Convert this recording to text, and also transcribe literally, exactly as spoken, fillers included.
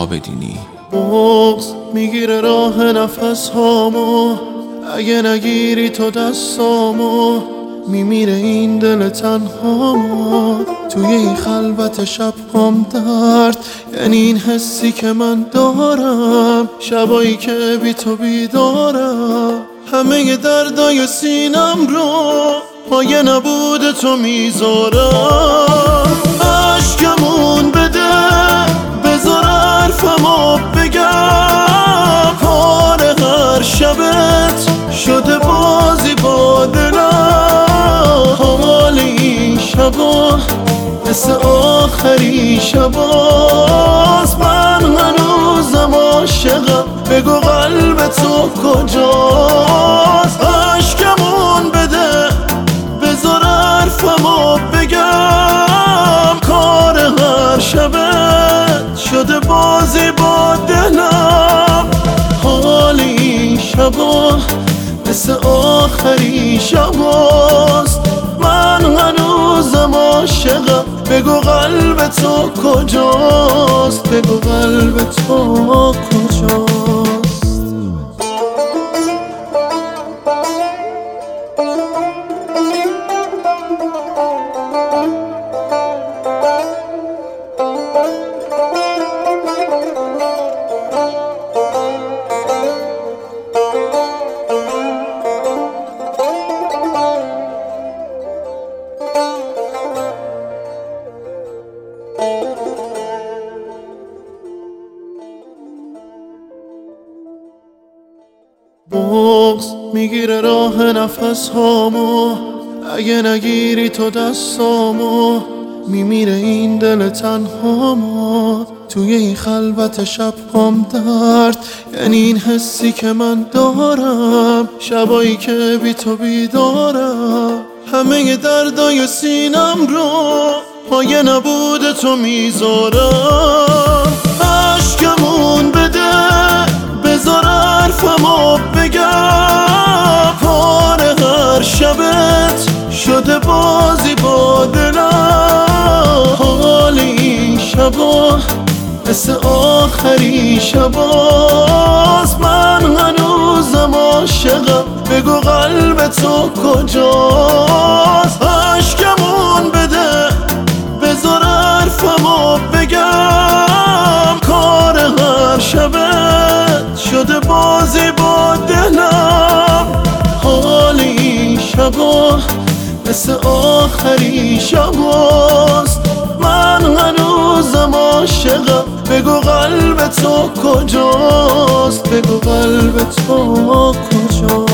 تنها بدینی. بغض میگیره راه نفس هامو، اگه نگیری تو دستامو میمیره این دل تنهامو. توی این خلوت شب هم درد، یعنی این حسی که من دارم، شبایی که بی تو بیدارم. همه دردای سینم رو پای نبود تو میذارم. عشقمون بده بذار حرفمو بگم، کار هر شبت شده بازی با دلم. حال این شبا مثل آخری شباست، من هنوزم عاشقم، بگو قلب تو کجاست. عشقمون بده بذار حرفمو بگم، کار هر شبت شده بازی با دلم. حال این شبا مثل آخری شباست، من هنوزم عاشقم، بگو قلب تو کجاست، بگو قلب تو کجاست. بغض میگیره راه نفس هامو، اگه نگیری تو دستامو میمیره این دل تنهامو. توی این خلوت شب هم درد، یعنی این حسی که من دارم، شبایی که بی تو بیدارم. همه دردای سینم رو پای نبود تو میذارم. عشقمون بده بذار حرفمو بگم، کار هر شبت شده بازی با دلم. حال این شبا مثل آخری شباست، من هنوزم عاشقم، بگو قلب تو کجاست. عشقمون بده بذار حرفمو بگم، کار هر شبت شده بازی با دلم. حال این شبا مثل آخری شباست، من هنوزم عاشقم، بگو قلب تو کجاست، بگو قلب تو کجاست.